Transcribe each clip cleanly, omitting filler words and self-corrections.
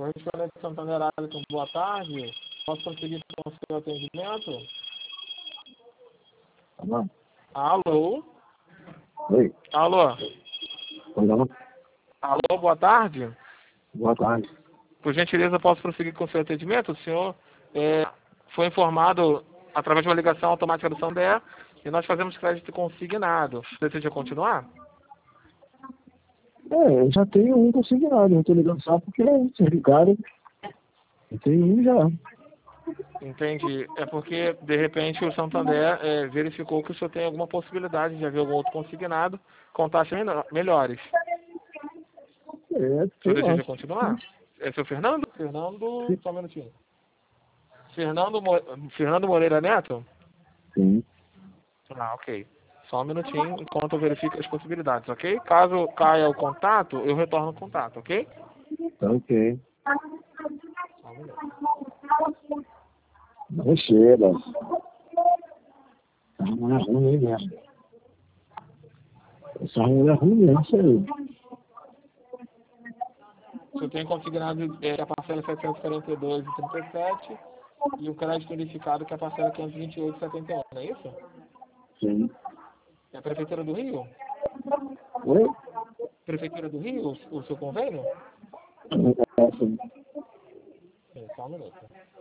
Correspondente Santander Alisson, boa tarde. Posso prosseguir com o seu atendimento? Alô? Alô? Oi. Alô? Alô? Alô, boa tarde. Boa tarde. Por gentileza, posso prosseguir com o seu atendimento? O senhor foi informado através de uma ligação automática do Santander e nós fazemos crédito consignado. Deseja continuar? Eu já tenho um consignado, não tô ligando só porque vocês ligaram. Eu tenho um já. Entendi. É porque, de repente, o Santander verificou que o senhor tem alguma possibilidade de haver algum outro consignado com taxas melhores. O senhor Eu deseja acho. continuar? É seu Fernando? Fernando, só um minutinho. Fernando Moreira Neto? Sim. Ah, ok. Só um minutinho enquanto eu verifico as possibilidades, ok? Caso caia o contato, eu retorno o contato, ok? Tá ok. Só um minuto. Não chega. Essa mulher é ruim mesmo. Essa mulher é ruim mesmo, isso aí. O senhor tem consignado que a parcela é 742,37 e o crédito unificado que a parcela é 528,71, não é isso? Sim. É a Prefeitura do Rio? Oi? Prefeitura do Rio, o seu convênio? Sim. Sim, só um minuto.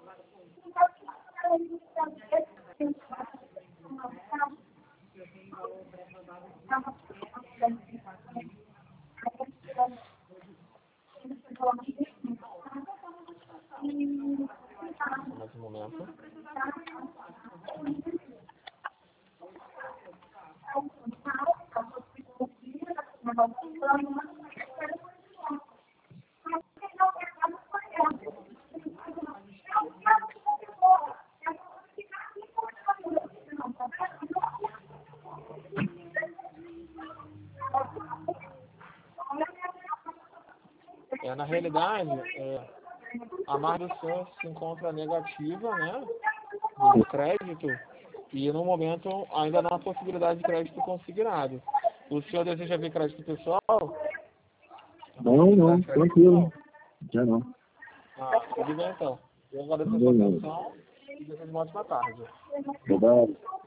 Mais um momento. Na realidade, a margem do senhor se encontra negativa, né, do crédito, e no momento ainda não há possibilidade de crédito consignado. O senhor deseja ver crédito pessoal? Não, tranquilo. Já não. Ah, tudo bem então. Eu agradeço a sua Beleza. atenção e desejo uma ótima tarde. Obrigado.